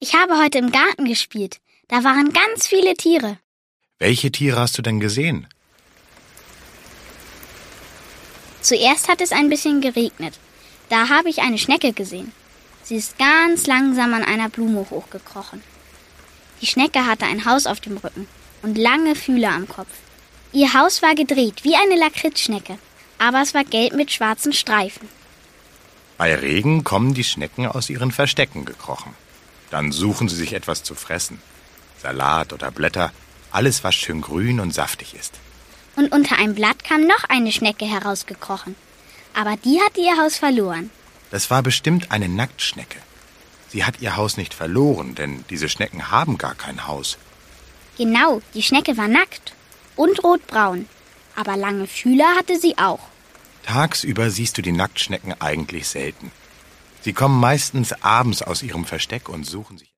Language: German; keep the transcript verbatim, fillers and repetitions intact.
Ich habe heute im Garten gespielt. Da waren ganz viele Tiere. Welche Tiere hast du denn gesehen? Zuerst hat es ein bisschen geregnet. Da habe ich eine Schnecke gesehen. Sie ist ganz langsam an einer Blume hochgekrochen. Die Schnecke hatte ein Haus auf dem Rücken und lange Fühler am Kopf. Ihr Haus war gedreht wie eine Lakritzschnecke, aber es war gelb mit schwarzen Streifen. Bei Regen kommen die Schnecken aus ihren Verstecken gekrochen. Dann suchen sie sich etwas zu fressen. Salat oder Blätter, alles, was schön grün und saftig ist. Und unter einem Blatt kam noch eine Schnecke herausgekrochen. Aber die hatte ihr Haus verloren. Das war bestimmt eine Nacktschnecke. Sie hat ihr Haus nicht verloren, denn diese Schnecken haben gar kein Haus. Genau, die Schnecke war nackt und rotbraun. Aber lange Fühler hatte sie auch. Tagsüber siehst du die Nacktschnecken eigentlich selten. Sie kommen meistens abends aus ihrem Versteck und suchen sich